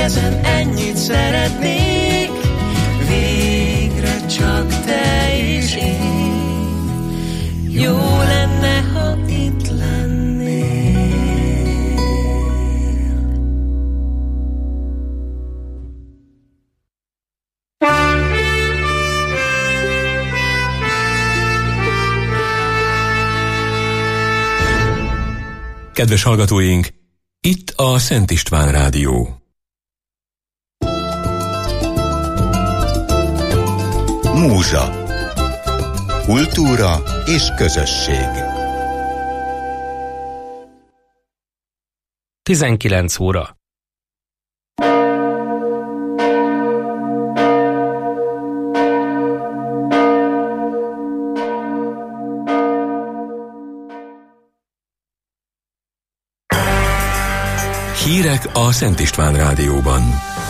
ezen ennyit szeretnék, végre csak te és én. Jó lenne, ha itt lennél. Kedves hallgatóink, itt a Szent István Rádió. Múzsa. Kultúra és közösség. 19 óra. Hírek a Szent István Rádióban.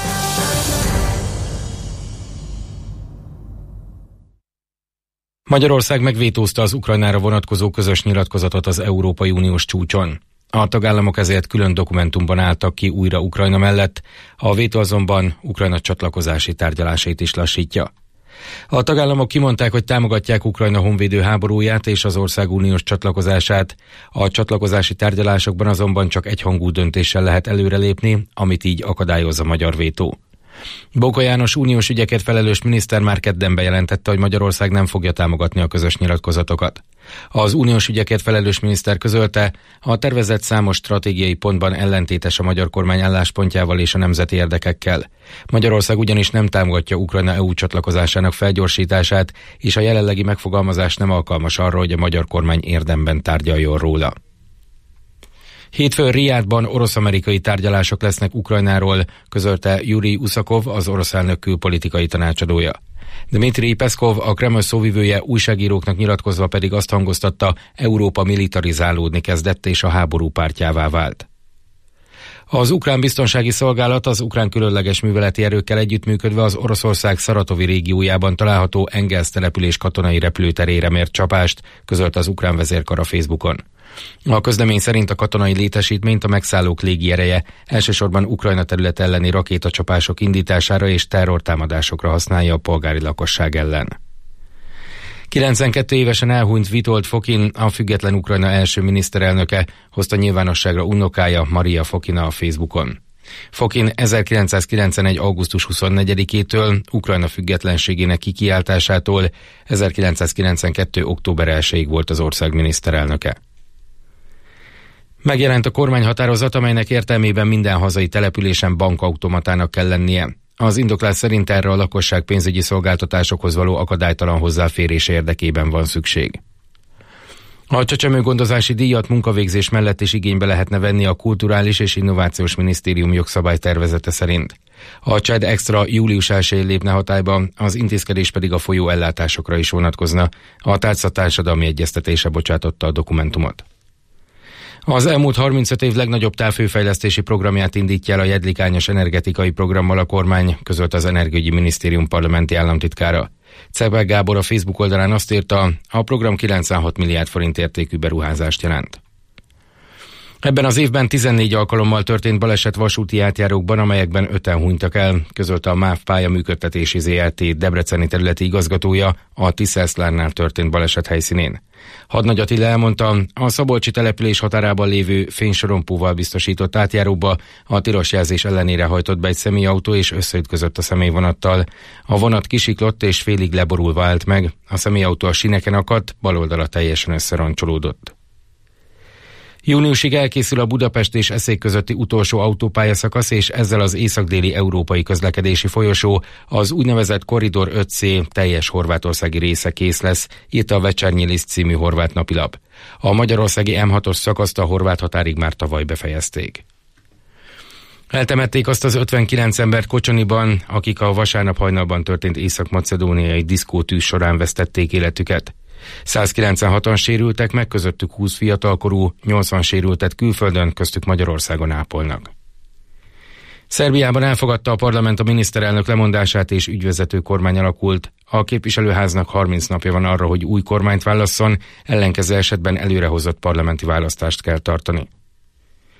Magyarország megvétózta az Ukrajnára vonatkozó közös nyilatkozatot az Európai Uniós csúcson. A tagállamok ezért külön dokumentumban álltak ki újra Ukrajna mellett, a vétó azonban Ukrajna csatlakozási tárgyalásait is lassítja. A tagállamok kimondták, hogy támogatják Ukrajna honvédő háborúját és az ország uniós csatlakozását. A csatlakozási tárgyalásokban azonban csak egyhangú döntéssel lehet előrelépni, amit így akadályoz a magyar vétó. Bóka János uniós ügyekért felelős miniszter már kedden bejelentette, hogy Magyarország nem fogja támogatni a közös nyilatkozatokat. Az uniós ügyekért felelős miniszter közölte, a tervezet számos stratégiai pontban ellentétes a magyar kormány álláspontjával és a nemzeti érdekekkel. Magyarország ugyanis nem támogatja Ukrajna EU csatlakozásának felgyorsítását, és a jelenlegi megfogalmazás nem alkalmas arra, hogy a magyar kormány érdemben tárgyaljon róla. Hétfőn Rijádban orosz-amerikai tárgyalások lesznek Ukrajnáról, közölte Jurij Uszakov, az orosz elnök külpolitikai tanácsadója. Dmitri Peszkov, a Kreml szóvivője újságíróknak nyilatkozva pedig azt hangoztatta, Európa militarizálódni kezdett és a háború pártjává vált. Az ukrán biztonsági szolgálat az ukrán különleges műveleti erőkkel együttműködve az Oroszország Szaratovi régiójában található Engels település katonai repülőterére mért csapást, közölte az ukrán vezérkar a Facebookon. A közlemény szerint a katonai létesítményt a megszállók légiereje elsősorban Ukrajna terület elleni rakétacsapások indítására és terrortámadásokra használja a polgári lakosság ellen. 92 évesen elhunyt Witold Fokin, a független Ukrajna első miniszterelnöke, hozta nyilvánosságra unokája, Maria Fokina a Facebookon. Fokin 1991. augusztus 24-től Ukrajna függetlenségének kikiáltásától 1992. október 1-ig volt az ország miniszterelnöke. Megjelent a kormányhatározat, amelynek értelmében minden hazai településen bankautomatának kell lennie. Az indoklás szerint erre a lakosság pénzügyi szolgáltatásokhoz való akadálytalan hozzáférése érdekében van szükség. A csecsemőgondozási díjat munkavégzés mellett is igénybe lehetne venni a Kulturális és Innovációs Minisztérium jogszabálytervezete szerint. A CSED Extra július 1-én lépne hatályba, az intézkedés pedig a folyó ellátásokra is vonatkozna. A Tárca társadalmi egyeztetése bocsátotta a dokumentumot. Az elmúlt 35 év legnagyobb távhőfejlesztési programját indítja el a Jedlikányos energetikai programmal a kormány, közölte az Energiaügyi Minisztérium parlamenti államtitkára. Cebek Gábor a Facebook oldalán azt írta, a program 96 milliárd forint értékű beruházást jelent. Ebben az évben 14 alkalommal történt baleset vasúti átjárókban, amelyekben 5-en hunytak el, közölte a MÁV pályaműködtetési ZRT debreceni területi igazgatója a Tisza-Eszlárnál történt baleset helyszínén. Hadnagy Attila elmondta, a szabolcsi település határában lévő fénysorompóval biztosított átjáróba a tilos jelzés ellenére hajtott be egy személyautó és összeütközött a személyvonattal. A vonat kisiklott és félig leborulva állt meg, a személyautó a síneken akadt, bal oldala teljesen összeroncsolódott. Júniusig elkészül a Budapest és Eszék közötti utolsó autópályaszakasz, és ezzel az észak-déli európai közlekedési folyosó, az úgynevezett Korridor 5C teljes horvátországi része kész lesz, írta a Večernji List című horvát napilap. A magyarországi M6-os szakaszt a horvát határig már tavaly befejezték. Eltemették azt az 59 embert Kocsoniban, akik a vasárnap hajnalban történt észak-macedóniai diszkótűz során vesztették életüket. 196-an sérültek meg, közöttük 20 fiatalkorú, 80 sérültet külföldön, köztük Magyarországon ápolnak. Szerbiában elfogadta a parlament a miniszterelnök lemondását és ügyvezető kormány alakult. A képviselőháznak 30 napja van arra, hogy új kormányt válasszon, ellenkező esetben előrehozott parlamenti választást kell tartani.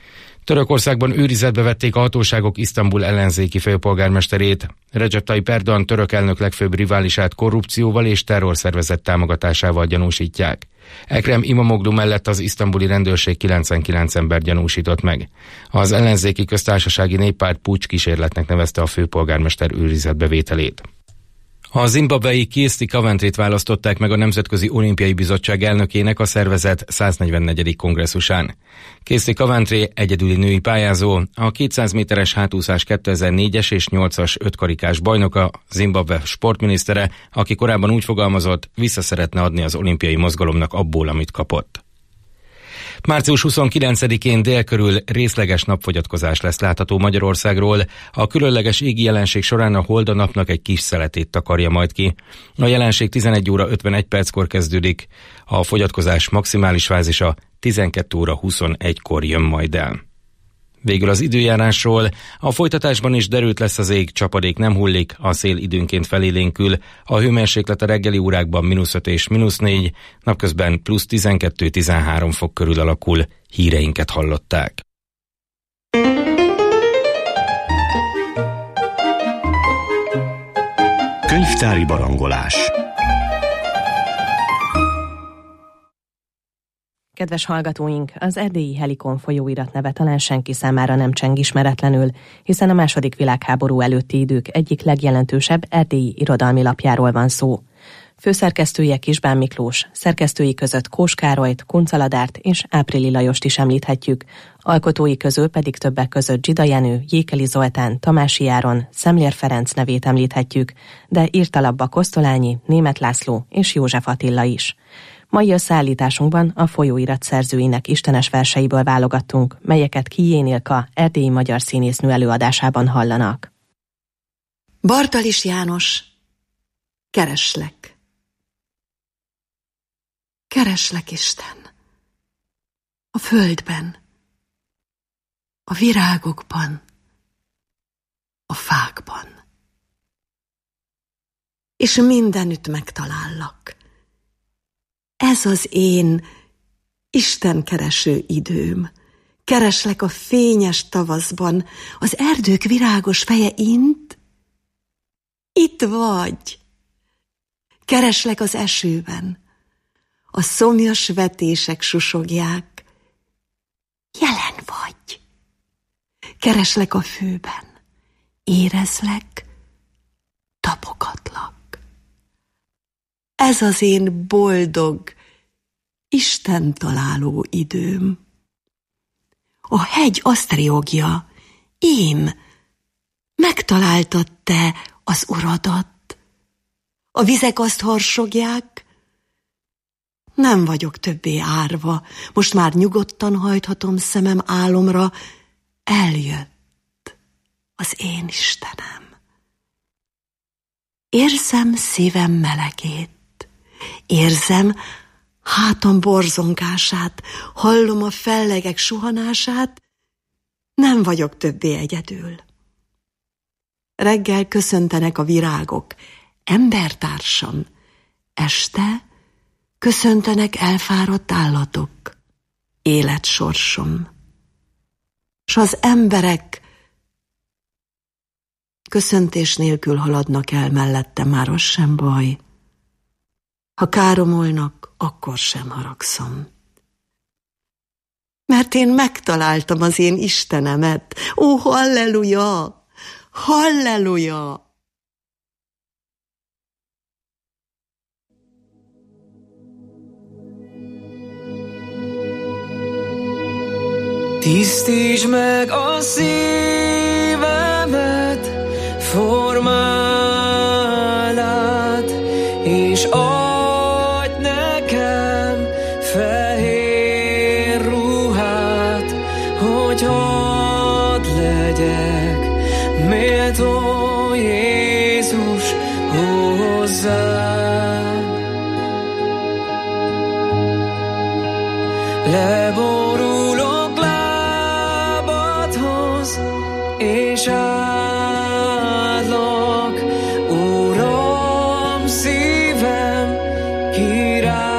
Törökországban őrizetbe vették a hatóságok Isztambul ellenzéki főpolgármesterét. Recep Tayyip Erdoğan török elnök legfőbb riválisát korrupcióval és terrorszervezet támogatásával gyanúsítják. Ekrem İmamoğlu mellett az isztambuli rendőrség 99 ember gyanúsított meg. Az ellenzéki köztársasági néppárt puccs kísérletnek nevezte a főpolgármester őrizetbevételét. A zimbabwei Kirsty Coventryt választották meg a Nemzetközi Olimpiai Bizottság elnökének a szervezet 144. kongresszusán. Kirsty Coventry egyedüli női pályázó, a 200 méteres hátúszás 2004-es és 8-as ötkarikás bajnoka, Zimbabwe sportminisztere, aki korábban úgy fogalmazott, vissza szeretne adni az olimpiai mozgalomnak abból, amit kapott. Március 29-én dél körül részleges napfogyatkozás lesz látható Magyarországról. A különleges égi jelenség során a hold a napnak egy kis szeletét takarja majd ki. A jelenség 11 óra 51 perckor kezdődik, a fogyatkozás maximális fázisa 12 óra 21-kor jön majd el. Végül az időjárásról. A folytatásban is derült lesz az ég, csapadék nem hullik, a szél időnként felélénkül, a hőmérséklet a reggeli órákban -5 és -4, napközben +12-13 fok körül alakul. Híreinket hallották. Könyvtári barangolás. Kedves hallgatóink, az erdélyi Helikon folyóirat neve talán senki számára nem cseng ismeretlenül, hiszen a II. Világháború előtti idők egyik legjelentősebb erdélyi irodalmi lapjáról van szó. Főszerkesztője Kisbán Miklós, szerkesztői között Kós Károlyt, Kuncaladárt és Áprili Lajost is említhetjük, alkotói közül pedig többek között Zsida Jenő, Jékeli Zoltán, Tamási Áron, Szemlér Ferenc nevét említhetjük, de írtalabbak Kosztolányi, Németh László és József Attila is. Mai összeállításunkban a folyóirat szerzőinek istenes verseiből válogattunk, melyeket Kijén Ilka erdélyi magyar színésznő előadásában hallanak. Bartalis János, kereslek. Kereslek, Isten, a földben, a virágokban, a fákban, és mindenütt megtalállak. Ez az én istenkereső időm. Kereslek a fényes tavaszban, az erdők virágos feje int. Itt vagy. Kereslek az esőben. A szomjas vetések susogják. Jelen vagy. Kereslek a fűben. Érezlek, tapogatlak. Ez az én boldog, Isten találó időm. A hegy azt riogja, én, megtaláltad te az uradat. A vizek azt harsogják, nem vagyok többé árva, most már nyugodtan hajthatom szemem álomra, eljött az én Istenem. Érzem szívem melegét. Érzem hátam borzongását, hallom a fellegek suhanását, nem vagyok többé egyedül. Reggel köszöntenek a virágok, embertársam, este köszöntenek elfáradt állatok, életsorsom. S az emberek köszöntés nélkül haladnak el mellette, már az sem baj. Ha káromolnak, akkor sem haragszom. Mert én megtaláltam az én Istenemet. Ó, halleluja! Halleluja! Tisztítsd meg a szívemet, formáld át, és adj nekem fehér ruhát, hogy hadd legyek méltó Jézus hozzád. Leborulok lábadhoz, és áldlak, Uram, szívem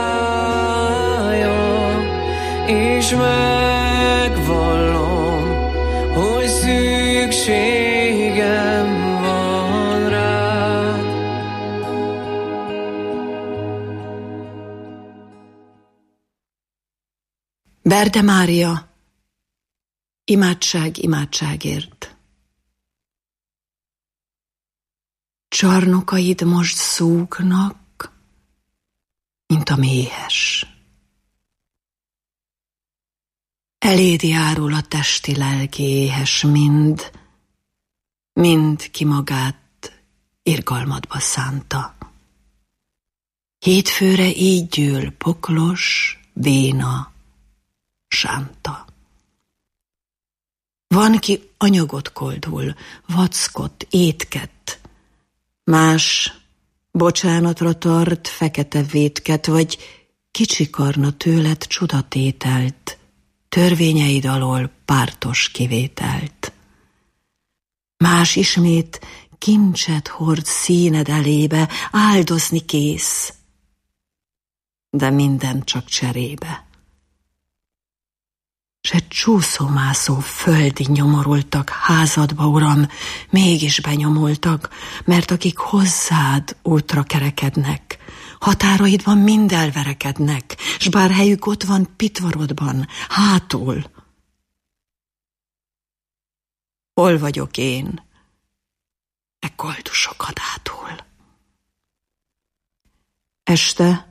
királya, és megvallom szükségem van rád. Berde Mária, imádság imádságért. Csarnokaid most szúgnak, mint a méhes. Eléd járul a testi lelki éhes mind ki magát irgalmadba szánta. Hétfőre így gyűl poklos, béna, sánta. Van, ki anyagot koldul, vackot, étket, más bocsánatra tart fekete vétket, vagy kicsikarna tőled csudatételt, törvényeid alól pártos kivételt. Más ismét kincset hord színed elébe, áldozni kész, de minden csak cserébe. S egy csúszómászó földi nyomorultak házadba, Uram, mégis benyomultak, mert akik hozzád útra kerekednek, határaidban mind elverekednek, s bár helyük ott van pitvarodban, hátul. Hol vagyok én, e koldusok hadátul? Este,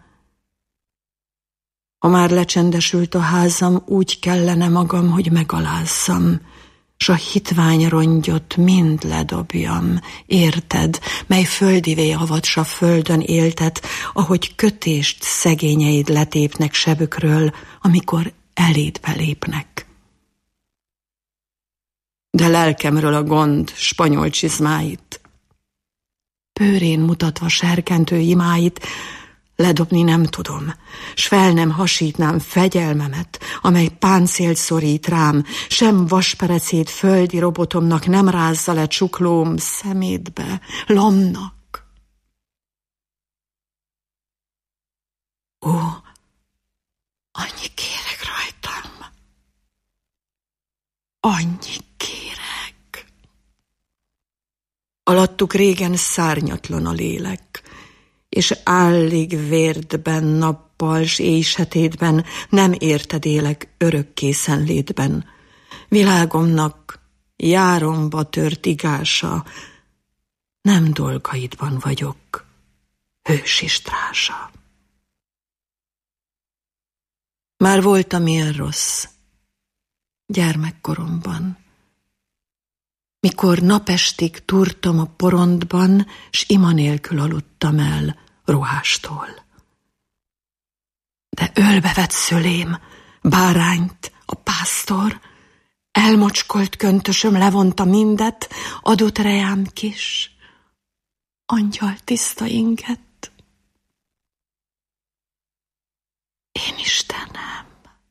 ha már lecsendesült a házam, úgy kellene magam, hogy megalázzam, s a hitvány rongyot mind ledobjam, érted, mely földivé avat, s a földön éltet, ahogy kötést szegényeid letépnek sebükről, amikor eléd belépnek. De lelkemről a gond spanyol csizmáit, bőrén mutatva serkentő imáit, ledobni nem tudom, s fel nem hasítnám fegyelmemet, amely páncélt szorít rám, sem vasperecét földi robotomnak nem rázza le csuklóm szemétbe, lomnak. Ó, annyi kérek rajtam, annyi kérek. Alattuk régen szárnyatlan a lélek, és állig vérdben, nappal s éjsetétben nem érted élek örök készenlétben. Világomnak járomba tört igása, nem dolgaidban vagyok hősi strása. Már voltam ilyen rossz gyermekkoromban, mikor napestig turtam a porondban, s ima nélkül aludtam el ruhástól. De ölbe vett szülém, bárányt, a pásztor, elmocskolt köntösöm levonta mindet, adott rejám kis, angyal tiszta inget. Én Istenem,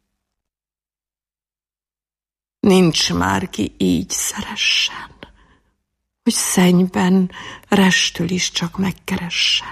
nincs már ki így szeressen, hogy szennyben restül is csak megkeressen.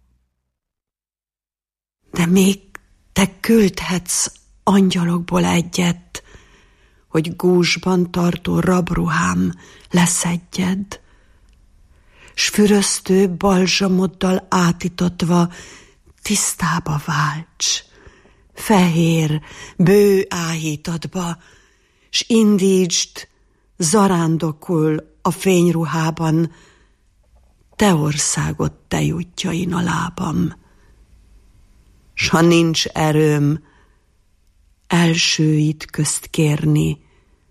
De még te küldhetsz angyalokból egyet, hogy gúzsban tartó rabruhám leszedjed, s füröztő balzsamoddal átítatva tisztába válts, fehér, bő áhítatba, s indítsd zarándokul a fényruhában, te országot te jutjain a lábam. S ha nincs erőm elsőit közt kérni,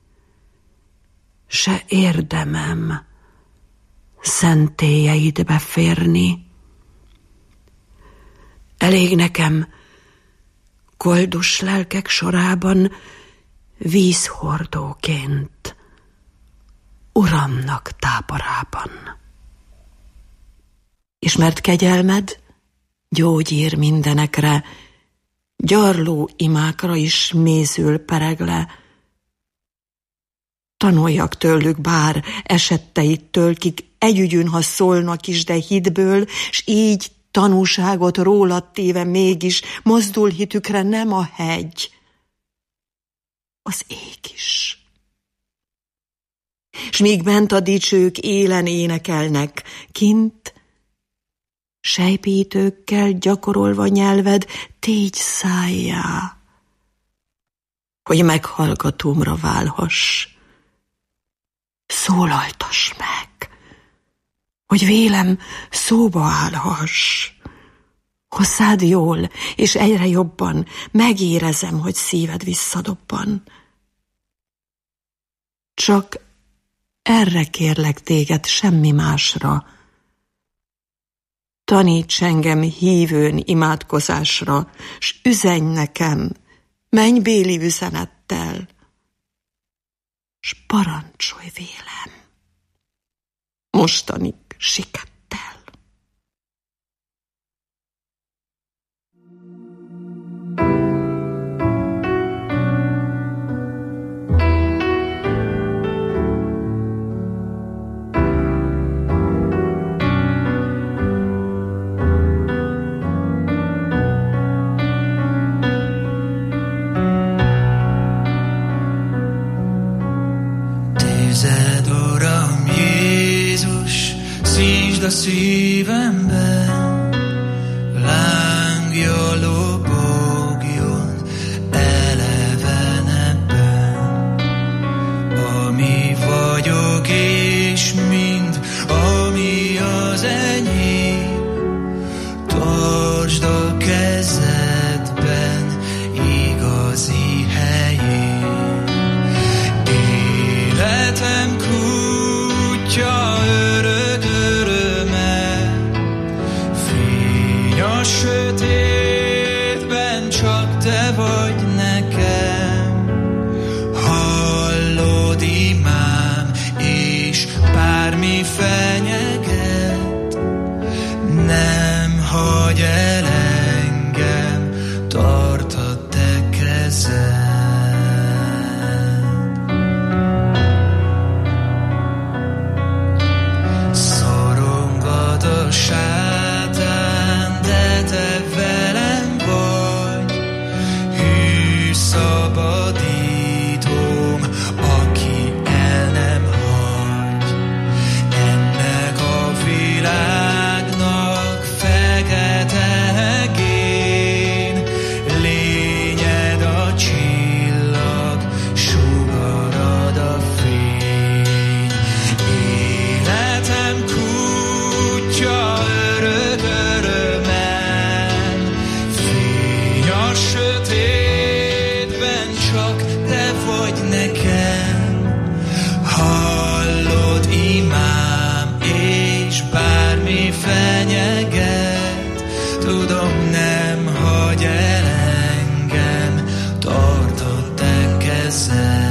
se érdemem szentélyeidbe férni, elég nekem koldus lelkek sorában vízhordóként, Uramnak táborában. És mert kegyelmed gyógyír mindenekre, gyarló imákra is mézül pereg le. Tanuljak tőlük bár esetteittől, kik együgyűn, ha szólnak is, de hitből, s így tanúságot rólad téve mégis mozdul hitükre nem a hegy, az ég is. s míg bent a dicsők élen énekelnek, kint sejpítőkkel gyakorolva nyelved, tégy szájjá, hogy meghallgatómra válhass. Szólaltass meg, hogy vélem szóba állhass. Hozzád jól, és egyre jobban megérezem, hogy szíved visszadobban. Csak erre kérlek téged, semmi másra. Taníts engem hívőn imádkozásra, s üzenj nekem mennybéli üzenettel, s parancsolj vélem mostanig sikettel. A szívemben lángja lobogjon elevenebben, ami vagyok és mind, ami az enyém, tartsd a kezedben igazi helyén. Életem kútja a sötétben csak te vagy nekem, hallod imám, és bármi fenyeget, nem hagy el engem, tart a te kezed. Szorongad a te velem vagy, hű szabadítom, aki el nem hagy. Ennek a világnak fekete-egén, lényed a csillag, sugarad a fény. Életem kútja örök örömmel, a sötétben csak te vagy nekem, hallod imám, és bármi fenyeget, tudom nem hagy el engem, tart a te kezed.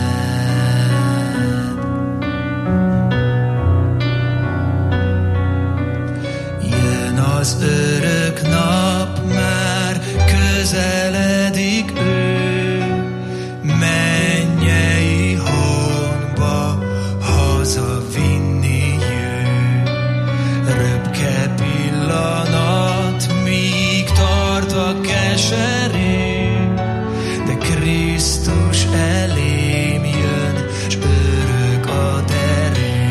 Jön az örök nap, már közeledik ő, mennyei hangba hazavinni jön. Röpke pillanat, míg tart a keserű, de Krisztus elém jön, s örök ad erő.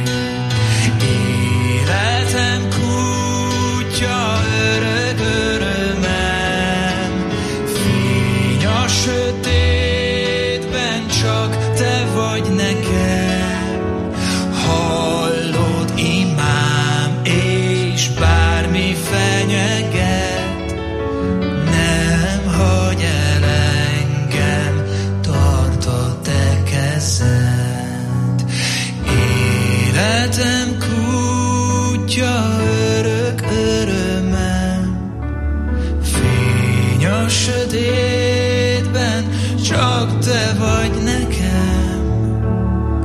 Életem kútja örök örömmel, fény a sötétben csak te vagy nekem, hallod imám, és bármi fenyeget, nem hagy el engem, tart a te kezed. Életem kútja örök örömmel, fény a sötétben csak te vagy nekem,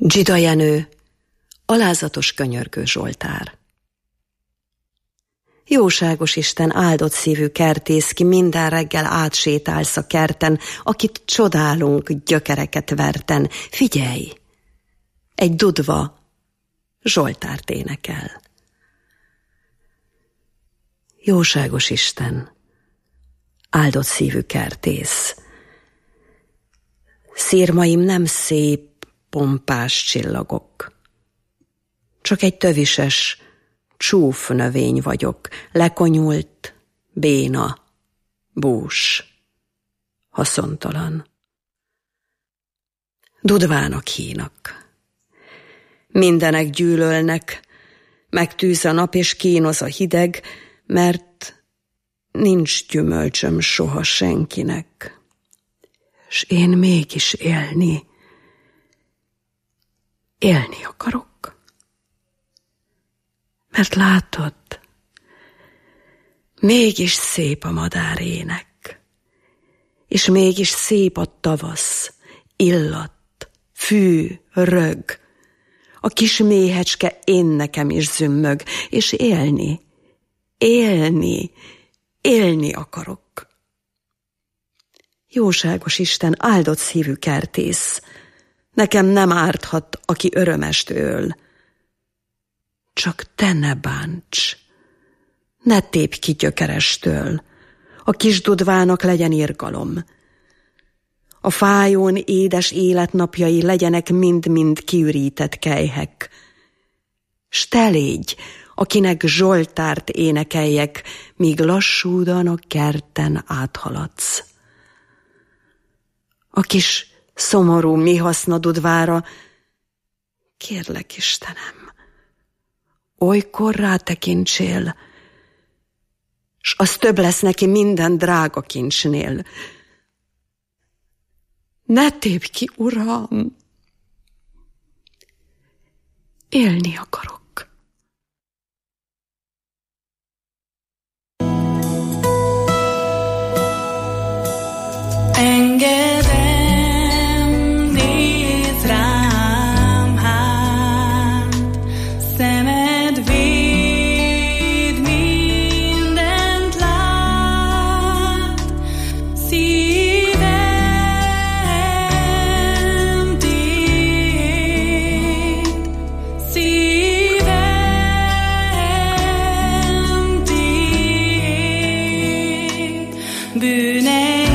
Dzsida Jenő, alázatos könyörgő Zsoltár. Jóságos Isten, áldott szívű kertész, ki minden reggel átsétálsz a kerten, akit csodálunk gyökereket verten. Figyelj! Egy dudva Zsoltárt énekel. Jóságos Isten, áldott szívű kertész, szirmaim nem szép, pompás csillagok. Csak egy tövises, csúf növény vagyok, lekonyult, béna, bús, haszontalan. Dudvának hínak. Mindenek gyűlölnek, megtűz a nap és kínoz a hideg, mert nincs gyümölcsöm soha senkinek. S én mégis élni akarok. Mert látod, mégis szép a madárének, és mégis szép a tavasz, illat, fű, rög, a kis méhecske én nekem is zümmög, és élni akarok. Jóságos Isten, áldott szívű kertész, nekem nem árthat, aki örömest öl. Csak te ne bánts, ne tépj ki gyökerestől, a kis dudvának legyen irgalom. A fájón édes életnapjai legyenek mind-mind kiürített kelyhek. S te légy, akinek Zsoltárt énekeljek, míg lassúdan a kerten áthaladsz. A kis szomorú mi haszna dudvára, kérlek Istenem, olykor rátekintsél, s az több lesz neki minden drága kincsnél. Ne tépj ki, Uram! Élni akarok. Engedem, nézz rám hát, szemed véd, mindent lát, szívem tiéd, szívem tiéd, bűneim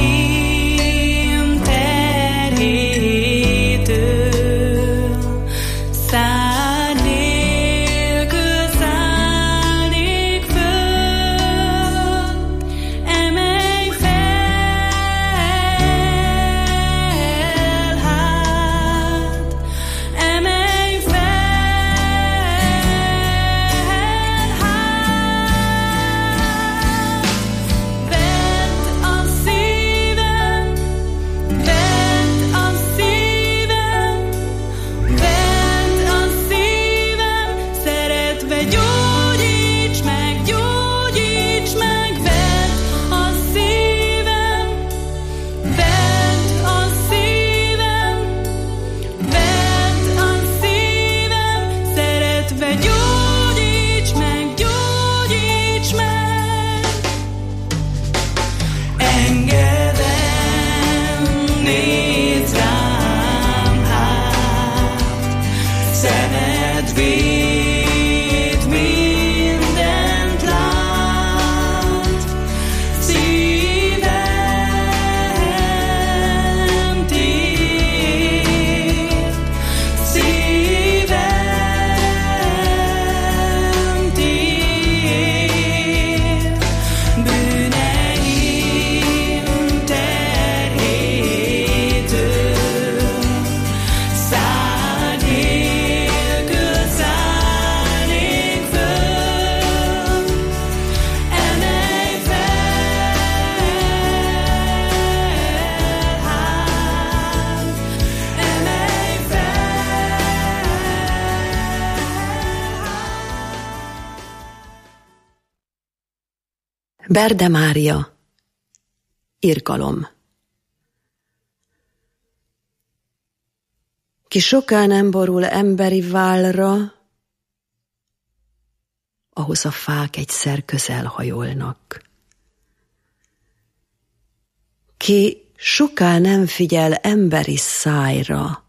Berde Mária, irgalom. Ki soká nem borul emberi vállra, ahhoz a fák egyszer közel hajolnak. Ki soká nem figyel emberi szájra,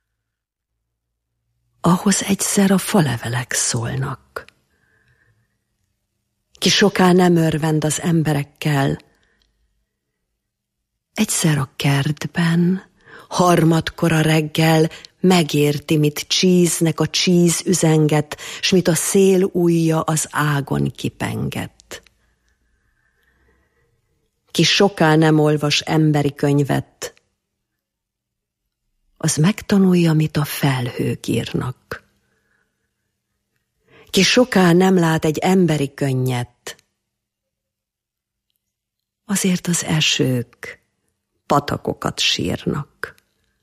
ahhoz egyszer a falevelek szólnak. Ki soká nem örvend az emberekkel, egyszer a kertben, harmadkor a reggel megérti, mit csíznek a csíz üzenget, s mit a szél ujja az ágon kipengett. Ki soká nem olvas emberi könyvet, az megtanulja, mit a felhők írnak. Ki soká nem lát egy emberi könnyet, azért az esők patakokat sírnak.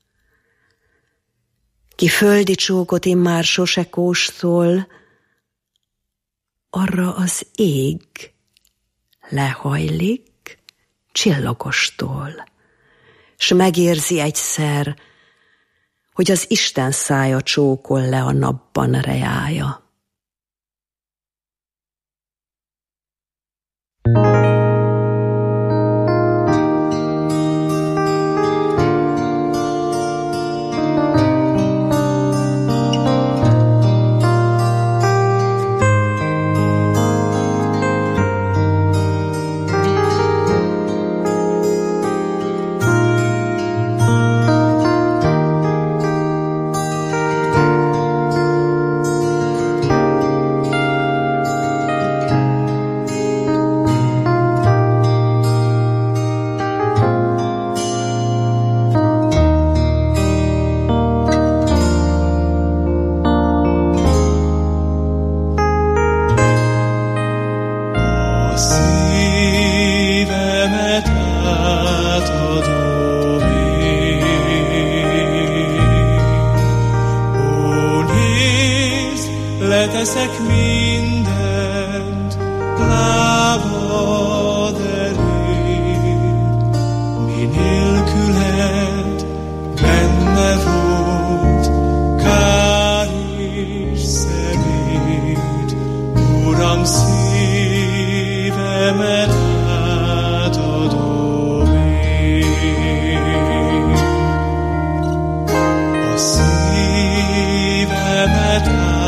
Ki földi csókot immár sose kóstol, arra az ég lehajlik csillagostól, s megérzi egyszer, hogy az Isten szája csókol le a napban reája. Leteszek mindent lábad elé, mi nélküled benne volt kár és szemét. Uram, szívemet átadom én, a szívemet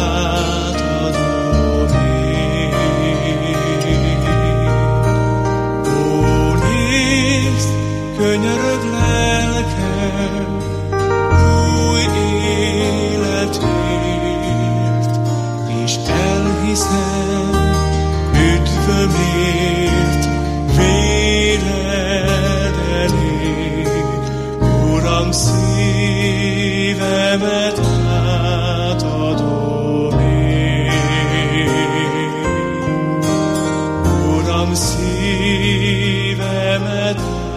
könyörög lelkem új életért, és elhiszem üdvömért véled elé. Uram, szívemet átadom én, Uram, szívemet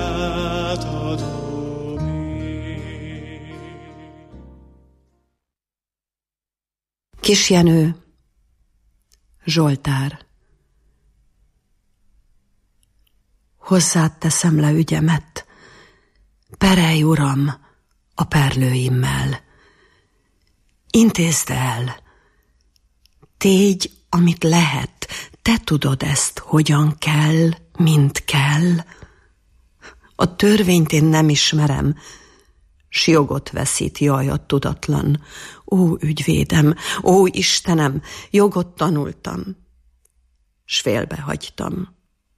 Kis Jenő, Zsoltár. Hozzád teszem le ügyemet, perelj, Uram, a perlőimmel. Intézd el, tégy, amit lehet, te tudod ezt, hogyan kell, mint kell. A törvényt én nem ismerem, s jogot veszít, jaj, a tudatlan. Ó, ügyvédem, ó, Istenem, jogot tanultam, s félbehagytam.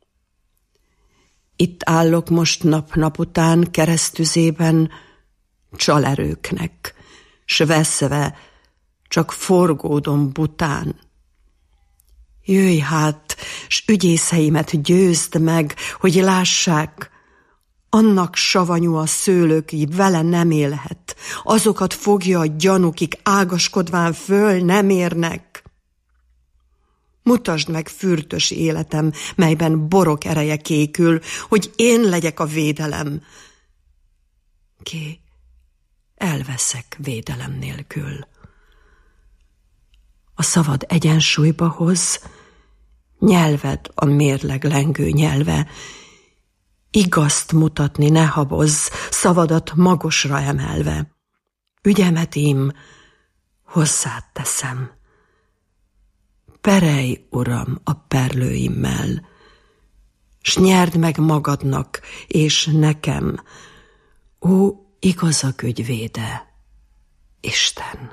Itt állok most nap-nap után keresztüzében csalerőknek, s veszve csak forgódom bután. Jöjj hát, s ügyészeimet győzd meg, hogy lássák, annak savanyú a szőlő, ki vele nem élhet. Azokat fogja a gyanú, kik ágaskodván föl nem érnek. Mutasd meg fürtös életem, melyben borok ereje kékül, hogy én legyek a védelem. Ki elveszek védelem nélkül. A szavad egyensúlyba hoz, nyelved a mérleg lengő nyelve, igazt mutatni ne habozz, szavadat magosra emelve. ügyemet ím hozzád teszem. Perelj, Uram, a perlőimmel, s nyerd meg magadnak és nekem, ó igazak ügyvéde, Isten.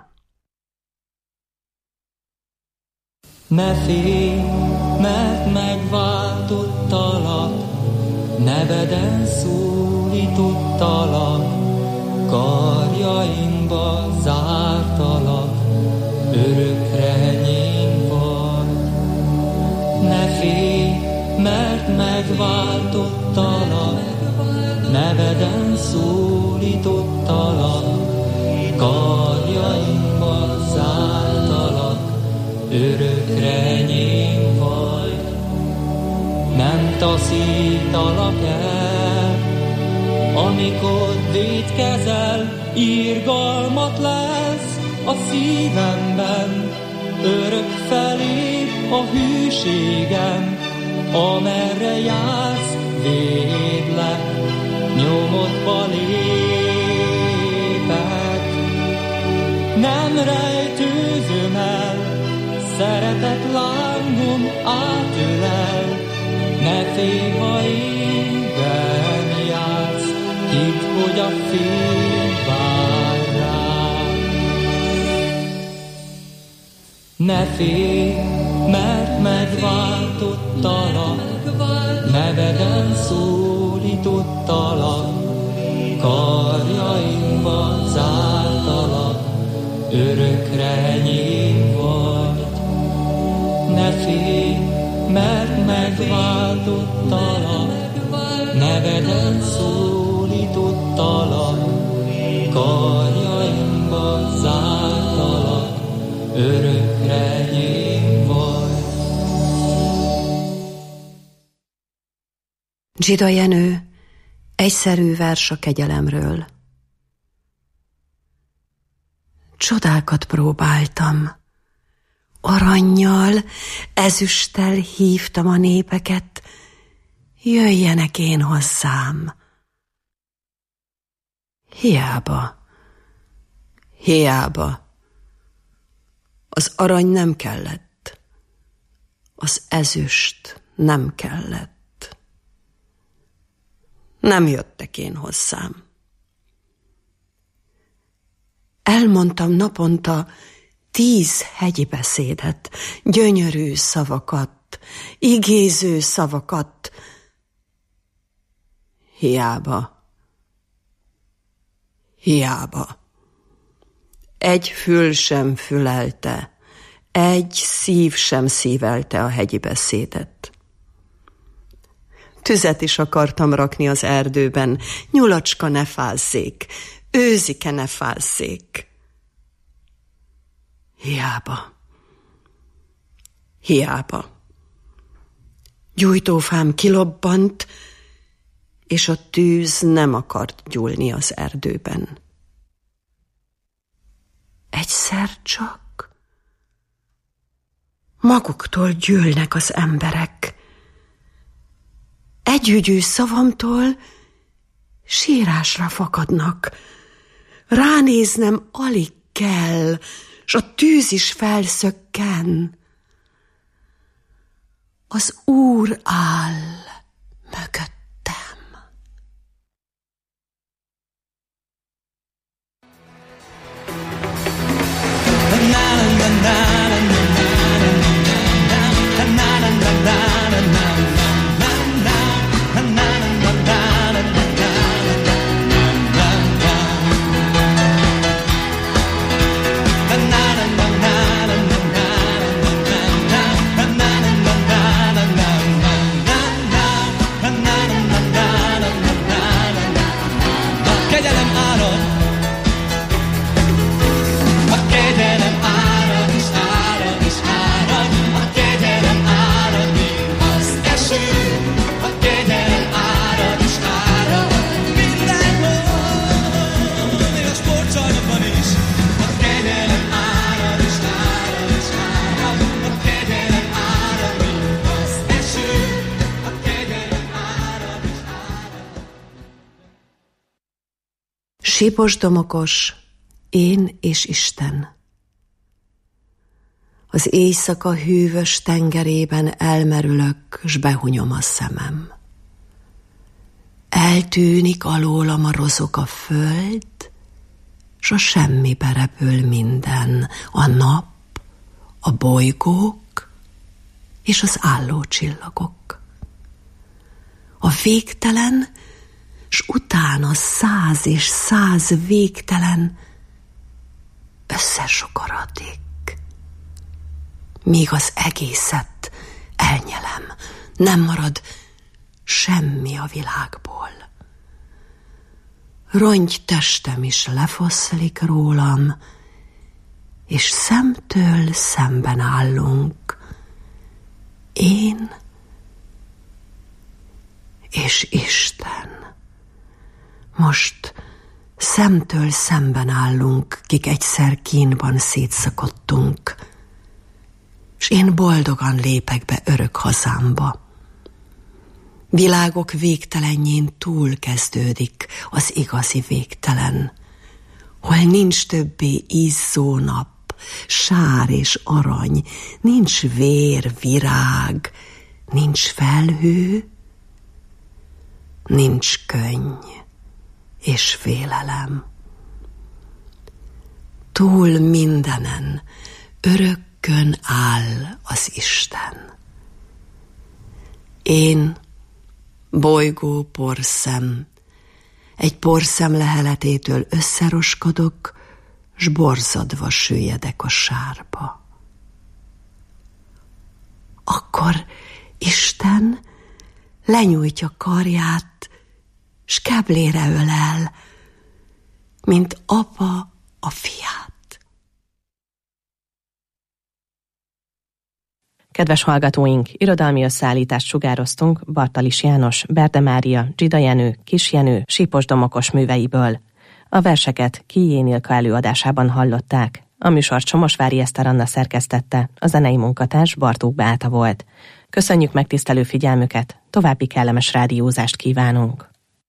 Ne félj, mert megváltottalak, neveden szólítottalak, karjainkba zártalak, örökre enyém vagy. Ne félj, mert megváltottalak, neveden szólítottalak, karjainkba zártalak, örökre enyém vagy. Nem taszítalak el, amikor vétkezel, irgalmat lesz a szívemben, örök felé a hűségem, amerre jársz, védlek, nyomodba lépek. Nem rejtőzöm el, szeretet lángom átölel, ne félj, ha égen jársz, hidd, hogy a fény vár rád. Ne félj, mert megváltottalak, neveden szólítottalak, karjaimba zártalak, örökre enyém vagy. Ne félj, mert megváltottalak, neveden szólítottalak, karjaimba zártalak, örökre enyém vagy. Zsida Jenő, egyszerű vers a kegyelemről. Csodákat próbáltam. Arannyal, ezüsttel hívtam a népeket, jöjjenek én hozzám. Hiába, hiába. Az arany nem kellett, az ezüst nem kellett. Nem jöttek én hozzám. Elmondtam naponta 10 hegyi beszédet, gyönyörű szavakat, igéző szavakat. Hiába, hiába. Egy fül sem fülelte, egy szív sem szívelte a hegyi beszédet. Tüzet is akartam rakni az erdőben, nyulacska ne fázzék, őzike ne fázzék. Hiába. Hiába. Gyújtófám kilobbant, és a tűz nem akart gyúlni az erdőben. Egyszer csak maguktól gyűlnek az emberek. Együgyű szavamtól sírásra fakadnak. Ránéznem alig kell, s a tűz is felszökken. Az Úr áll mögöttem. Sípos domokos Én és Isten. Az éjszaka hűvös tengerében elmerülök, s behunyom a szemem. Eltűnik alólam a rozog a föld, s a semmibe repül minden, a nap, a bolygók és az álló csillagok. A végtelen, s utána 100 és 100 végtelen összesokorodik, míg az egészet elnyelem, nem marad semmi a világból. Rongytestem is lefoszlik rólam, és szemtől szemben állunk, én és Isten. Most szemtől szemben állunk, kik egyszer kínban szétszakadtunk, s én boldogan lépek be örök hazámba. Világok végtelenjén túl kezdődik az igazi végtelen, hol nincs többé izzó nap, sár és arany, nincs vér, virág, nincs felhő, nincs könny és félelem. Túl mindenen örökkön áll az Isten. Én, bolygó porszem, egy porszem leheletétől összeroskodok, s borzadva süllyedek a sárba. Akkor Isten lenyújtja karját, s keblére ölel, mint apa a fiát. Kedves hallgatóink, irodalmi összeállítást sugároztunk Bartalis János, Berde Mária, Zsida Jenő, Kis Jenő, Sípos Domokos műveiből. A verseket Kijén Ilka előadásában hallották. A műsort Somosvári Eszter Anna szerkesztette, a zenei munkatárs Bartók Beáta volt. Köszönjük megtisztelő figyelmüket, további kellemes rádiózást kívánunk.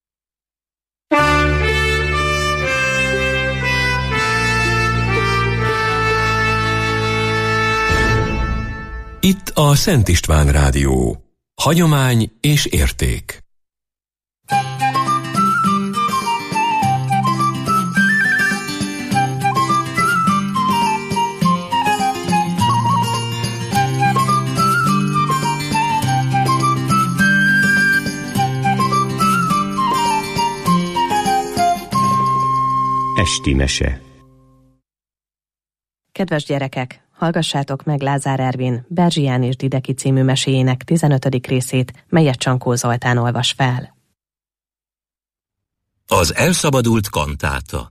Itt a Szent István Rádió. Hagyomány és érték. Esti mese. Kedves gyerekek, hallgassátok meg Lázár Ervin Berzsiján és Dideki című meséjének 15. részét, melyet Csankó Zoltán olvas fel. Az elszabadult kantáta.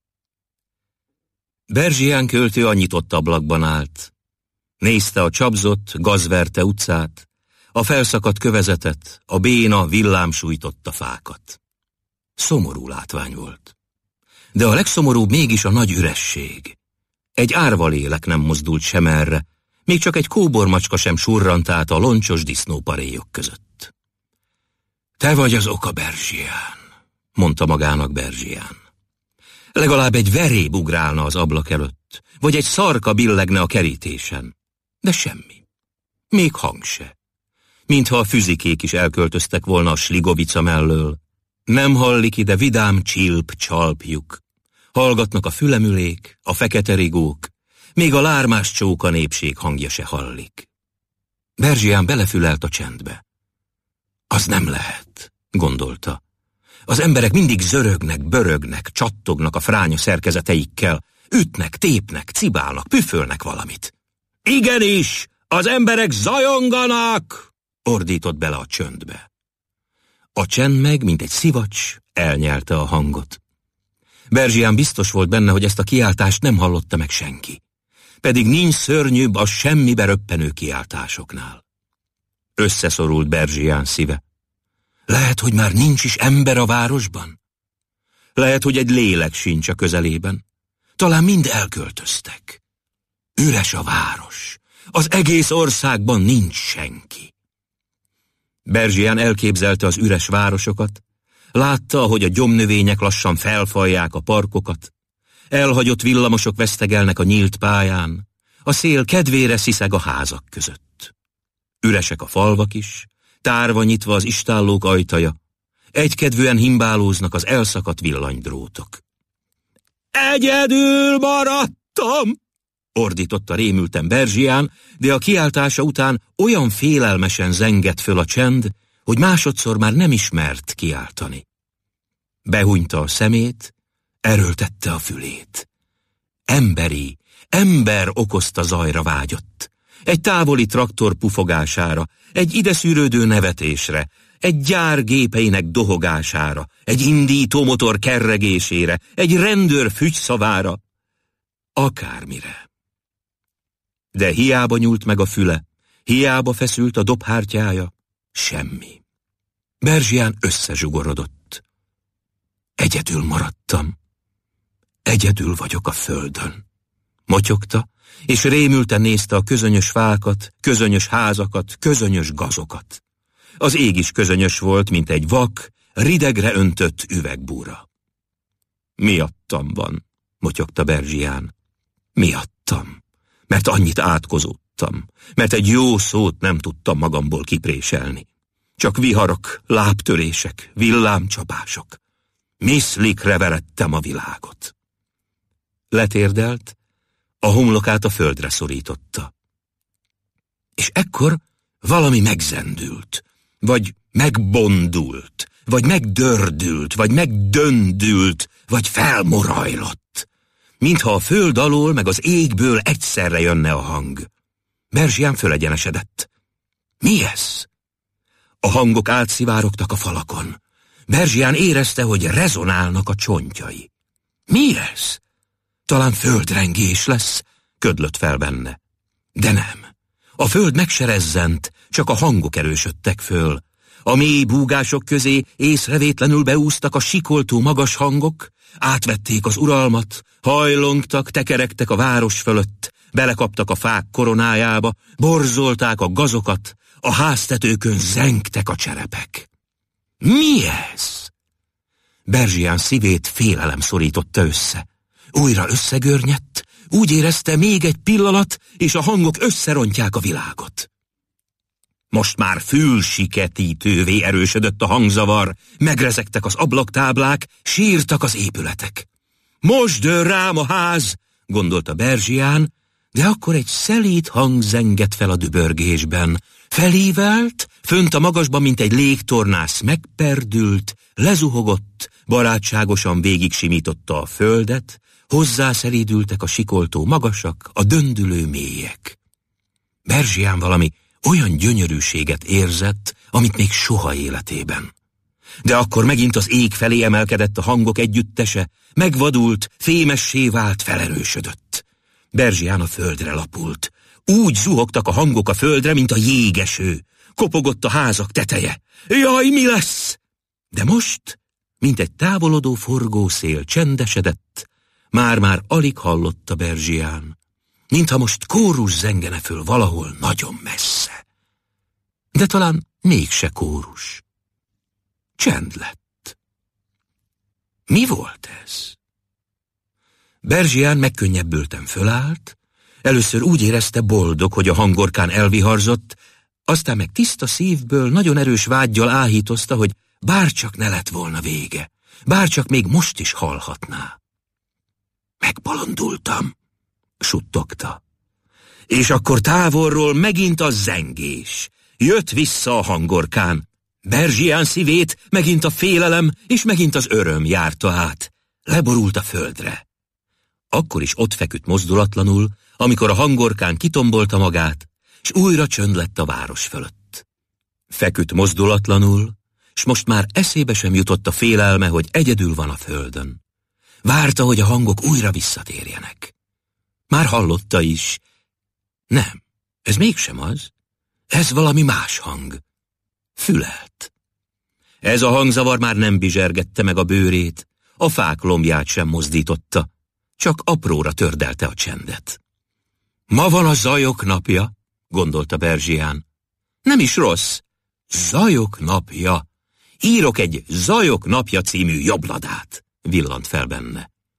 Berzsiján költő a nyitott ablakban állt. Nézte a csapzott, gazverte utcát, a felszakadt kövezetet, a béna villám sújtotta fákat. Szomorú látvány volt. De a legszomorúbb mégis a nagy üresség. Egy árva lélek nem mozdult sem erre, még csak egy kóbormacska sem surrant át a loncsos disznóparéjok között. Te vagy az oka, Berzsiján, mondta magának Berzsiján. Legalább egy veréb ugrálna az ablak előtt, vagy egy szarka billegne a kerítésen. De semmi. Még hang se. Mintha a füzikék is elköltöztek volna a Sligovica mellől. Nem hallik ide vidám csilp-csalpjuk. Hallgatnak a fülemülék, a fekete rigók, még a lármás csóka népség hangja se hallik. Berzsiján belefülelt a csendbe. Az nem lehet, gondolta. Az emberek mindig zörögnek, börögnek, csattognak a fránya szerkezeteikkel, ütnek, tépnek, cibálnak, püfölnek valamit. Igenis, az emberek zajonganak, ordított bele a csöndbe. A csend meg, mint egy szivacs, elnyelte a hangot. Berzsiján biztos volt benne, hogy ezt a kiáltást nem hallotta meg senki. Pedig nincs szörnyűbb a semmibe röppenő kiáltásoknál. Összeszorult Berzsiján szíve. Lehet, hogy már nincs is ember a városban? Lehet, hogy egy lélek sincs a közelében? Talán mind elköltöztek. Üres a város. Az egész országban nincs senki. Berzsiján elképzelte az üres városokat, látta, ahogy a gyomnövények lassan felfalják a parkokat, elhagyott villamosok vesztegelnek a nyílt pályán, a szél kedvére sziszeg a házak között. Üresek a falvak is, tárva nyitva az istállók ajtaja, egykedvűen himbálóznak az elszakadt villanydrótok. Egyedül maradtam! Ordította rémülten Berzsián, de a kiáltása után olyan félelmesen zengett föl a csend, hogy másodszor már nem ismert kiáltani. Behúnyta a szemét, erőltette a fülét. Ember okozta zajra vágyott. Egy távoli traktor pufogására, egy ideszűrődő nevetésre, egy gyár gépeinek dohogására, egy indító motor kerregésére, egy rendőr fügyszavára, akármire. De hiába nyúlt meg a füle, hiába feszült a dobhártyája, semmi. Berzsián összezsugorodott. Egyedül maradtam. Egyedül vagyok a földön. Motyogta, és rémülten nézte a közönyös fákat, közönyös házakat, közönyös gazokat. Az ég is közönyös volt, mint egy vak, ridegre öntött üvegbúra. Miattam van, motyogta Berzsián. Miattam, mert annyit átkozódtam, mert egy jó szót nem tudtam magamból kipréselni. Csak viharok, lábtörések, villámcsapások. Miszlikre verettem a világot. Letérdelt, a homlokát a földre szorította. És ekkor valami megzendült, vagy megbondult, vagy megdördült, vagy megdöndült, vagy felmorajlott. Mintha a föld alól meg az égből egyszerre jönne a hang. Berzsián fölegyenesedett. Mi ez? A hangok átszivárogtak a falakon. Berzsián érezte, hogy rezonálnak a csontjai. Mi ez? Talán földrengés lesz, ködlött fel benne. De nem. A föld meg se rezzent, csak a hangok erősödtek föl. A mély búgások közé észrevétlenül beúztak a sikoltó magas hangok, átvették az uralmat, hajlongtak, tekerektek a város fölött, belekaptak a fák koronájába, borzolták a gazokat, a háztetőkön zengtek a cserepek. Mi ez? Berzsián szívét félelem szorította össze. Újra összegörnyedt, úgy érezte, még egy pillanat, és a hangok összerontják a világot. Most már fülsiketítővé erősödött a hangzavar, megrezegtek az ablaktáblák, sírtak az épületek. Most dől rám a ház, gondolta Berzsián, de akkor egy szelíd hang zengett fel a dübörgésben. Felívelt, fönt a magasban, mint egy légtornász megperdült, lezuhogott, barátságosan végigsimította a földet, hozzászerídültek a sikoltó magasak, a döndülő mélyek. Berzsián valami olyan gyönyörűséget érzett, amit még soha életében. De akkor megint az ég felé emelkedett a hangok együttese, megvadult, fémessé vált, felerősödött. Berzsián a földre lapult. Úgy zuhogtak a hangok a földre, mint a jégeső. Kopogott a házak teteje. Jaj, mi lesz? De most, mint egy távolodó forgószél csendesedett, már-már alig hallotta Berzsián, mintha most kórus zengene föl valahol nagyon messze. De talán mégse kórus. Csend lett. Mi volt ez? Berzsián megkönnyebbülten fölállt, először úgy érezte boldog, hogy a hangorkán elviharzott, aztán meg tiszta szívből nagyon erős vággyal áhítozta, hogy bárcsak ne lett volna vége, bárcsak még most is hallhatná. Megbolondultam, suttogta. És akkor távolról megint a zengés. Jött vissza a hangorkán. Berzsián szívét megint a félelem és megint az öröm járta át. Leborult a földre. Akkor is ott feküdt mozdulatlanul, amikor a hangorkán kitombolta magát, s újra csönd lett a város fölött. Feküdt mozdulatlanul, s most már eszébe sem jutott a félelme, hogy egyedül van a földön. Várta, hogy a hangok újra visszatérjenek. Már hallotta is. Nem, ez mégsem az. Ez valami más hang. Fülelt. Ez a hangzavar már nem bizsergette meg a bőrét, a fák lombját sem mozdította, csak apróra tördelte a csendet. Ma van a zajok napja, gondolta Berzsián. Nem is rossz. Zajok napja. Írok egy Zajok napja című jobbladát, villant fel benne.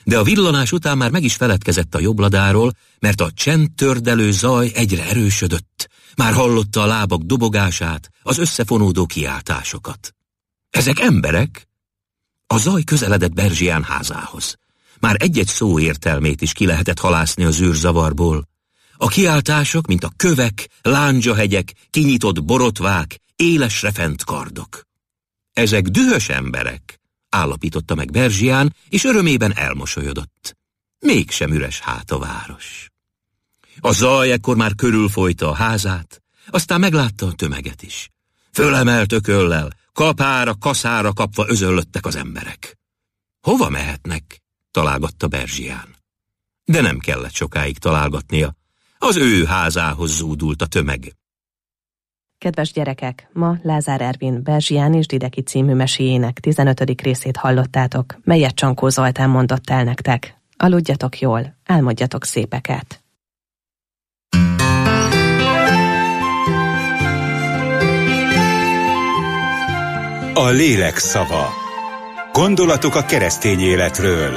de a villanás után már meg is feledkezett a jobbladáról, mert a csendtördelő zaj egyre erősödött. Már hallotta a lábak dobogását, az összefonódó kiáltásokat. Ezek emberek? A zaj közeledett Berzsián házához. Már egy-egy szó értelmét is ki lehetett halászni az űrzavarból. A kiáltások, mint a kövek, lándzsahegyek, kinyitott borotvák, élesre fent kardok. Ezek dühös emberek, állapította meg Berzsián, és örömében elmosolyodott. Mégsem üres hát a város. A zaj ekkor már körülfolyta a házát, aztán meglátta a tömeget is. Fölemelt ököllel, kapára, kaszára kapva özöllöttek az emberek. Hova mehetnek? Találgatta Berzsián. De nem kellett sokáig találgatnia. Az ő házához zúdult a tömeg. Kedves gyerekek, ma Lázár Ervin Berzsián és Dideki című meséjének 15. részét hallottátok, melyet Csankó Zoltán mondott el nektek. Aludjatok jól, álmodjatok szépeket. A lélek szava. Gondolatok a keresztény életről.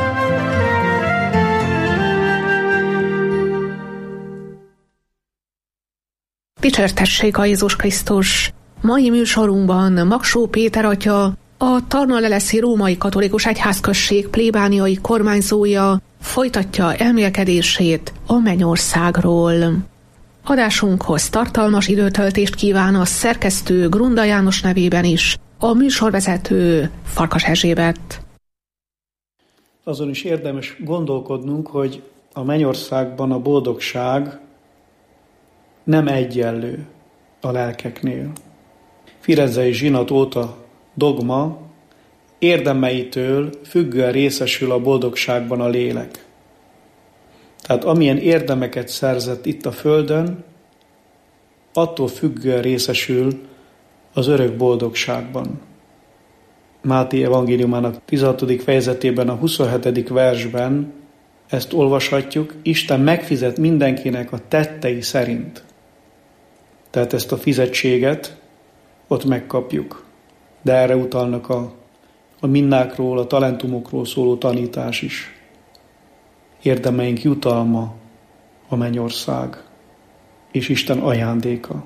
Dicsértessék a Jézus Krisztus! Mai műsorunkban Magsó Péter atya, a Tarnaleleszi Római Katolikus Egyházközség plébániai kormányzója folytatja elmélkedését a mennyországról. Adásunkhoz tartalmas időtöltést kíván a szerkesztő Grunda János nevében is, a műsorvezető Farkas Erzsébet. Azon is érdemes gondolkodnunk, hogy a mennyországban a boldogság nem egyenlő a lelkeknél. Firenzei zsinat óta dogma, érdemeitől függően részesül a boldogságban a lélek. Tehát amilyen érdemeket szerzett itt a földön, attól függően részesül az örök boldogságban. Máté evangéliumának 16. fejezetében, a 27. versben ezt olvashatjuk, Isten megfizet mindenkinek a tettei szerint. Tehát ezt a fizetséget ott megkapjuk. De erre utalnak a minnákról, a talentumokról szóló tanítás is. Érdemeink jutalma a mennyország, és Isten ajándéka.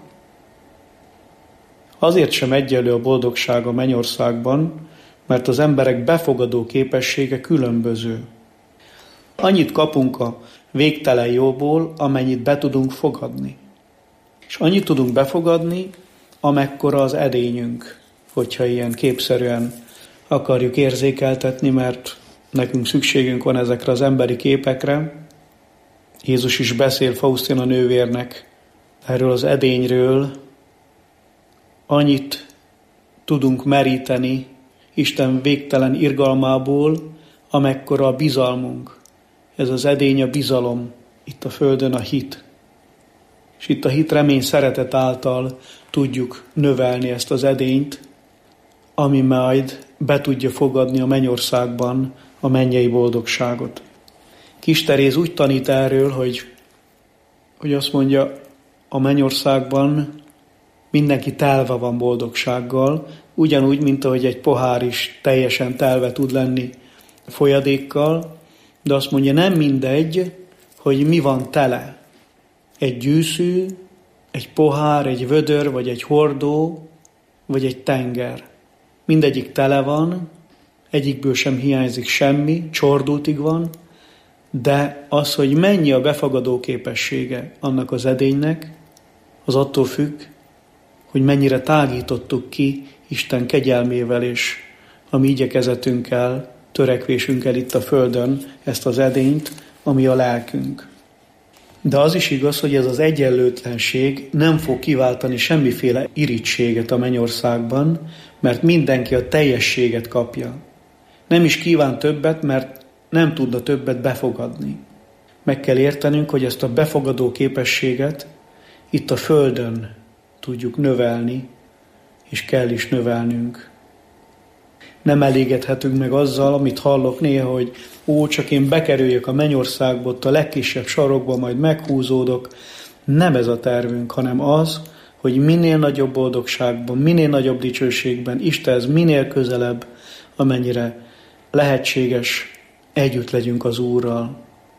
Azért sem egyenlő a boldogság a mennyországban, mert az emberek befogadó képessége különböző. Annyit kapunk a végtelen jóból, amennyit be tudunk fogadni. És annyit tudunk befogadni, amekkora az edényünk, hogyha ilyen képszerűen akarjuk érzékeltetni, mert nekünk szükségünk van ezekre az emberi képekre. Jézus is beszél Faustina nővérnek erről az edényről. Annyit tudunk meríteni Isten végtelen irgalmából, amekkora a bizalmunk. Ez az edény a bizalom, itt a földön a hit. És itt a hit, remény, szeretet által tudjuk növelni ezt az edényt, ami majd be tudja fogadni a mennyországban a mennyei boldogságot. Kis Teréz úgy tanít erről, hogy azt mondja, a mennyországban mindenki telve van boldogsággal, ugyanúgy, mint ahogy egy pohár is teljesen telve tud lenni folyadékkal, de azt mondja, nem mindegy, hogy mi van tele. Egy gyűszű, egy pohár, egy vödör, vagy egy hordó, vagy egy tenger. Mindegyik tele van, egyikből sem hiányzik semmi, csordultig van, de az, hogy mennyi a befogadó képessége annak az edénynek, az attól függ, hogy mennyire tágítottuk ki Isten kegyelmével és a mi igyekezetünkkel, törekvésünkkel itt a földön ezt az edényt, ami a lelkünk. De az is igaz, hogy ez az egyenlőtlenség nem fog kiváltani semmiféle irítséget a mennyországban, mert mindenki a teljességet kapja. Nem is kíván többet, mert nem tudna többet befogadni. Meg kell értenünk, hogy ezt a befogadó képességet itt a földön tudjuk növelni, és kell is növelnünk. Nem elégedhetünk meg azzal, amit hallok néha, hogy csak én bekerüljek a mennyországba, ott a legkisebb sarokba, majd meghúzódok. Nem ez a tervünk, hanem az, hogy minél nagyobb boldogságban, minél nagyobb dicsőségben, Istenhez minél közelebb, amennyire lehetséges együtt legyünk az Úrral.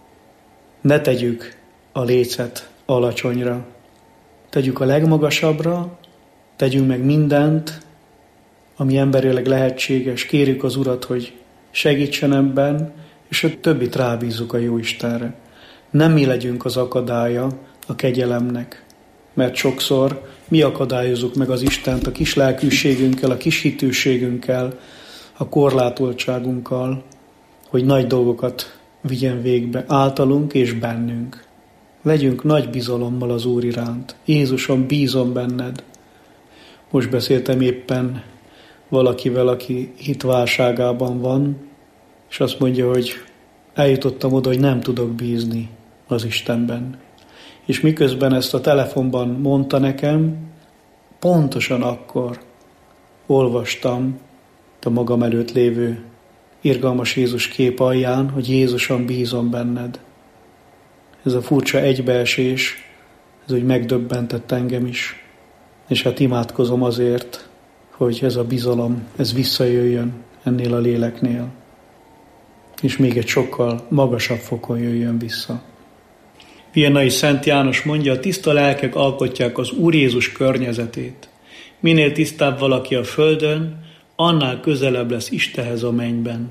Ne tegyük a lécet alacsonyra. Tegyük a legmagasabbra, tegyünk meg mindent, ami emberileg lehetséges. Kérjük az Urat, hogy segítsen ebben, és a többit rábízzuk a Jóistenre. Nem mi legyünk az akadálya a kegyelemnek, mert sokszor mi akadályozzuk meg az Istent a kis lelkűségünkkel, a kis hitűségünkkel, a korlátoltságunkkal, hogy nagy dolgokat vigyen végbe általunk és bennünk. Legyünk nagy bizalommal az Úr iránt. Jézusom, bízom benned. Most beszéltem éppen valakivel, aki hitválságában van, és azt mondja, hogy eljutottam oda, hogy nem tudok bízni az Istenben. És miközben ezt a telefonban mondta nekem, pontosan akkor olvastam a magam előtt lévő irgalmas Jézus kép alján, hogy Jézusom, bízom benned. Ez a furcsa egybeesés, ez úgy megdöbbentett engem is. És hát imádkozom azért, hogy ez a bizalom, ez visszajöjjön ennél a léleknél. És még egy sokkal magasabb fokon jöjjön vissza. Viennai Szent János mondja, a tiszta lelkek alkotják az Úr Jézus környezetét. Minél tisztább valaki a földön, annál közelebb lesz Istenhez a mennyben.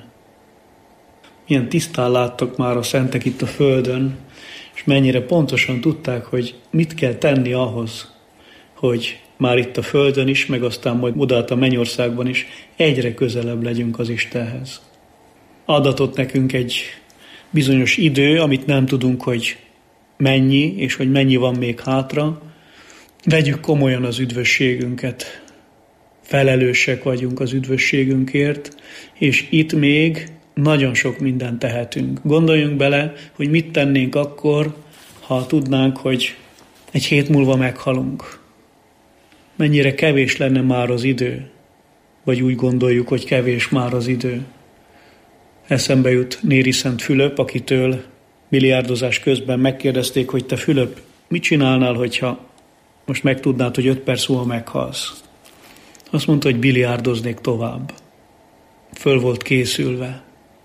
Milyen tisztán láttak már a szentek itt a földön, és mennyire pontosan tudták, hogy mit kell tenni ahhoz, hogy már itt a földön is, meg aztán majd odát a mennyországban is egyre közelebb legyünk az Istenhez. Adatott nekünk egy bizonyos idő, amit nem tudunk, hogy mennyi, és hogy mennyi van még hátra. Vegyük komolyan az üdvösségünket. Felelősek vagyunk az üdvösségünkért, és itt még nagyon sok mindent tehetünk. Gondoljunk bele, hogy mit tennénk akkor, ha tudnánk, hogy egy hét múlva meghalunk. Mennyire kevés lenne már az idő, vagy úgy gondoljuk, hogy kevés már az idő. Eszembe jut Néri Szent Fülöp, akitől milliárdozás közben megkérdezték, hogy te Fülöp, mit csinálnál, hogyha most megtudnád, hogy 5 perc múlva meghalsz? Azt mondta, hogy biliárdoznék tovább. Föl volt készülve.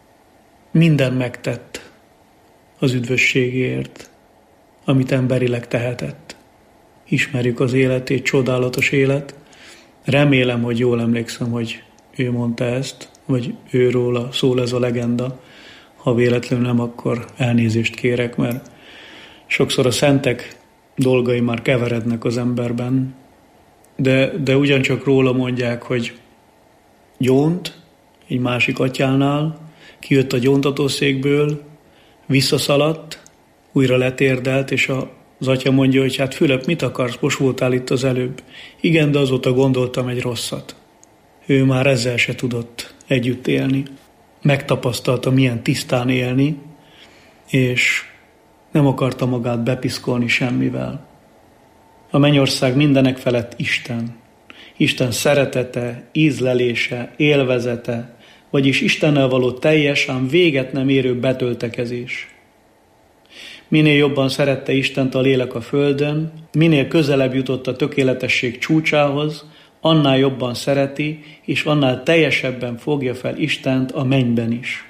Minden megtett az üdvösségért, amit emberileg tehetett. Ismerjük az életét, csodálatos élet. Remélem, hogy jól emlékszem, hogy ő mondta ezt, vagy őróla szól ez a legenda. Ha véletlenül nem, akkor elnézést kérek, mert sokszor a szentek dolgai már keverednek az emberben, de ugyancsak róla mondják, hogy gyónt egy másik atyánál, kijött a gyóntatószékből, visszaszaladt, újra letérdelt, és az atya mondja, hogy hát Fülöp, mit akarsz, most voltál itt az előbb. Igen, de azóta gondoltam egy rosszat. Ő már ezzel se tudott együtt élni. Megtapasztalta, milyen tisztán élni, és nem akarta magát bepiszkolni semmivel. A mennyország mindenek felett Isten. Isten szeretete, ízlelése, élvezete, vagyis Istennel való teljes, ám véget nem érő betöltekezés. Minél jobban szerette Istent a lélek a földön, minél közelebb jutott a tökéletesség csúcsához, annál jobban szereti, és annál teljesebben fogja fel Istent a mennyben is.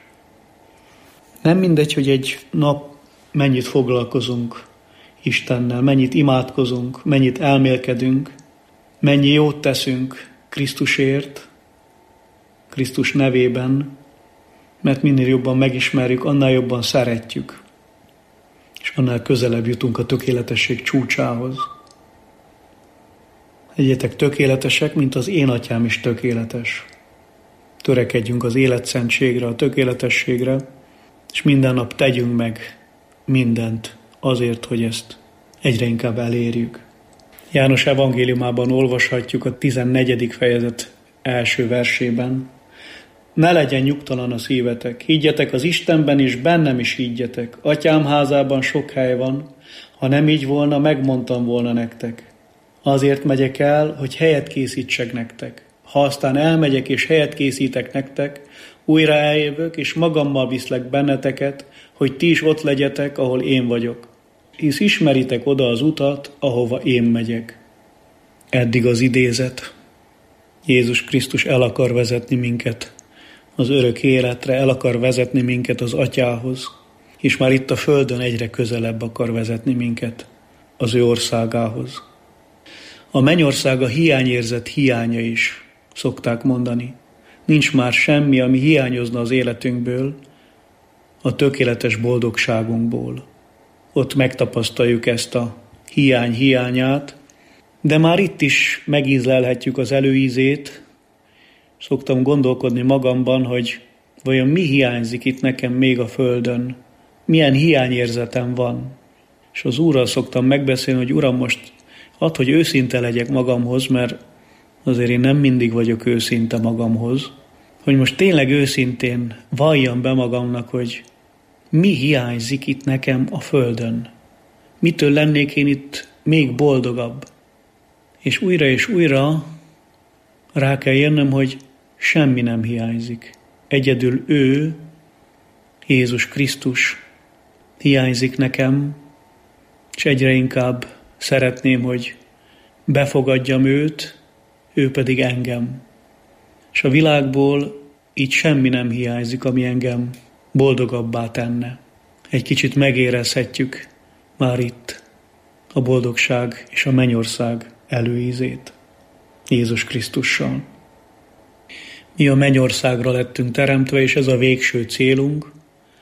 Nem mindegy, hogy egy nap mennyit foglalkozunk Istennel, mennyit imádkozunk, mennyit elmélkedünk, mennyi jót teszünk Krisztusért, Krisztus nevében, mert minél jobban megismerjük, annál jobban szeretjük, és annál közelebb jutunk a tökéletesség csúcsához. Legyetek tökéletesek, mint az én atyám is tökéletes. Törekedjünk az életszentségre, a tökéletességre, és minden nap tegyünk meg mindent azért, hogy ezt egyre inkább elérjük. János evangéliumában olvashatjuk a 14. fejezet első versében. Ne legyen nyugtalan a szívetek, higgyetek az Istenben, és bennem is higgyetek. Atyám házában sok hely van, ha nem így volna, megmondtam volna nektek. Azért megyek el, hogy helyet készítsek nektek. Ha aztán elmegyek és helyet készítek nektek, újra eljövök, és magammal viszlek benneteket, hogy ti is ott legyetek, ahol én vagyok. Hisz ismeritek oda az utat, ahova én megyek. Eddig az idézet. Jézus Krisztus el akar vezetni minket az örök életre, el akar vezetni minket az Atyához, és már itt a földön egyre közelebb akar vezetni minket az ő országához. A mennyország a hiányérzet hiánya is, szokták mondani. Nincs már semmi, ami hiányozna az életünkből, a tökéletes boldogságunkból. Ott megtapasztaljuk ezt a hiány hiányát, de már itt is megízlelhetjük az előízét. Szoktam gondolkodni magamban, hogy vajon mi hiányzik itt nekem még a földön, milyen hiányérzetem van. És az Úrral szoktam megbeszélni, hogy Uram, most add, hogy őszinte legyek magamhoz, mert azért én nem mindig vagyok őszinte magamhoz, hogy most tényleg őszintén valljam be magamnak, hogy mi hiányzik itt nekem a földön. Mitől lennék én itt még boldogabb? És újra rá kell jönnöm, hogy semmi nem hiányzik. Egyedül ő, Jézus Krisztus hiányzik nekem, és egyre inkább szeretném, hogy befogadjam őt, ő pedig engem. És a világból így semmi nem hiányzik, ami engem boldogabbá tenne. Egy kicsit megérezhetjük már itt a boldogság és a mennyország előízét Jézus Krisztussal. Mi a mennyországra lettünk teremtve, és ez a végső célunk.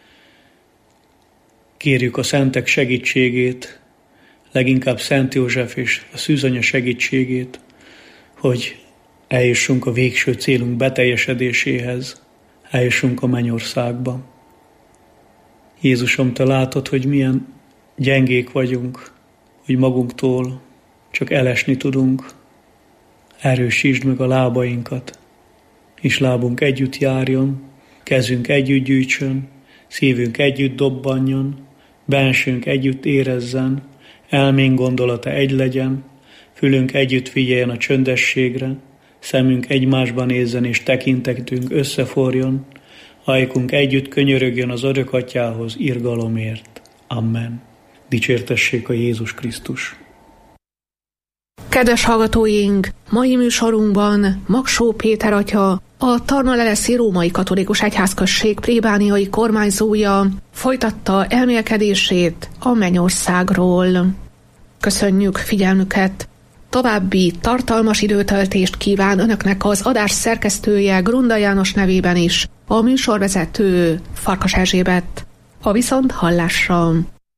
Kérjük a szentek segítségét, leginkább Szent József és a Szűzanya segítségét, hogy eljussunk a végső célunk beteljesedéséhez, eljussunk a mennyországba. Jézusom, te látod, hogy milyen gyengék vagyunk, hogy magunktól csak elesni tudunk. Erősítsd meg a lábainkat, és lábunk együtt járjon, kezünk együtt gyűjtsön, szívünk együtt dobbanjon, bensőnk együtt érezzen, elménk gondolata egy legyen, fülünk együtt figyeljen a csöndességre, szemünk egymásba nézzen és tekintetünk összeforjon, ajkunk együtt könyörögjön az Örök Atyához irgalomért. Amen. Dicsértessék a Jézus Krisztus. Kedves hallgatóink, mai műsorunkban Magsó Péter atya, a Tarnaleleszi Római Katolikus Egyházközség plébániai kormányzója folytatta elmélkedését a mennyországról. Köszönjük figyelmüket! További tartalmas időtöltést kíván Önöknek az adás szerkesztője Grunda János nevében is, a műsorvezető Farkas Erzsébet. A viszonthallásra!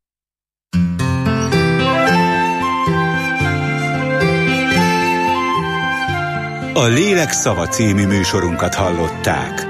A Lélek Szava című műsorunkat hallották.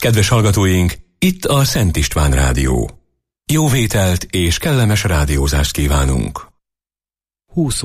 Kedves hallgatóink, itt a Szent István Rádió. Jó vételt és kellemes rádiózást kívánunk. 20